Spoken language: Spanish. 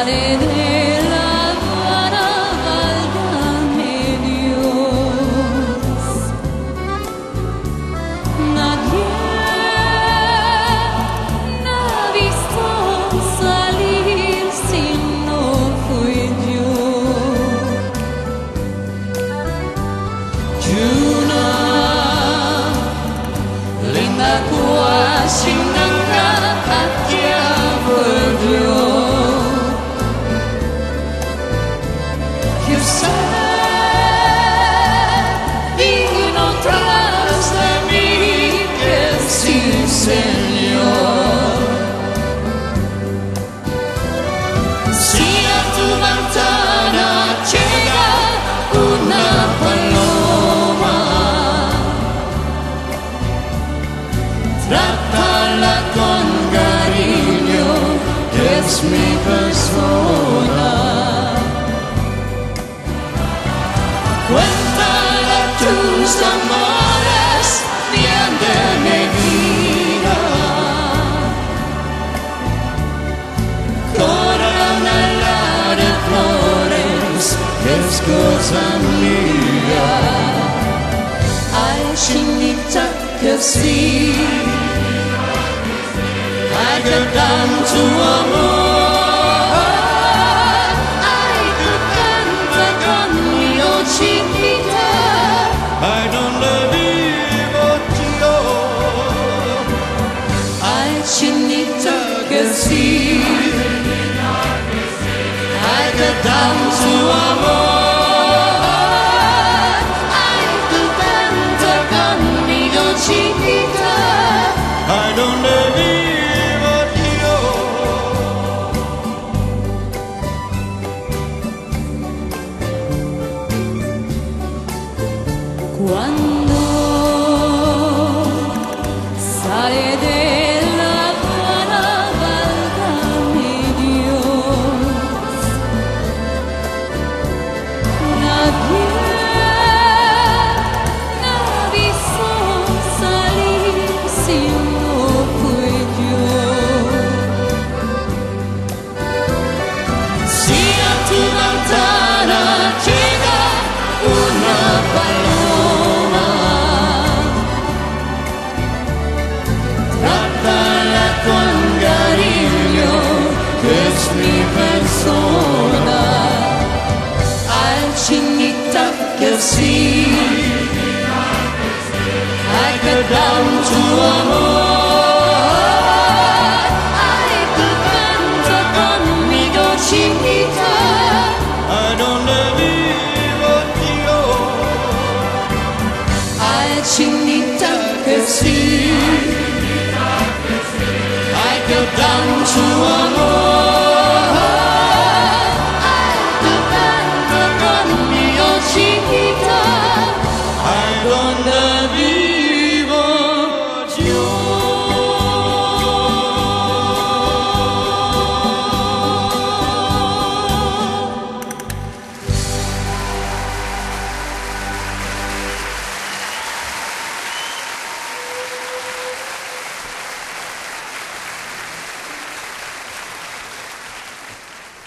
sale de La Habana, válgame Dios. Nadie me ha visto salir si no fui yo. Una linda Huashinanga hacia volvió. Vino tras de mí, que sí, Señor. Si a tu ventana llega una paloma, trátala con cariño, que es mi persona. Cuéntale a tus amores bien de mi vida. Corona de flores, que es cosa mía. Ay, chinita, que sí, ay, que tanto amor. Ay, donde vivo yo. Ay, chinita, que sí, ay, que tanto amor. Ay, tú canta conmigo, chiquita. Ay, donde vivo yo. Cuando sale de La Habana, válgame Dios. Nadie me avisó salir si no fui yo. Si a tu ventana llega una paloma, trátala con cariño, que es mi persona. Ay, chinita, que sí, ay, que tanto amor. Ay, tú canta conmigo, chinita. Ay, donde vivo yo. Ay, chinita, que sí, ay, que tanto amor.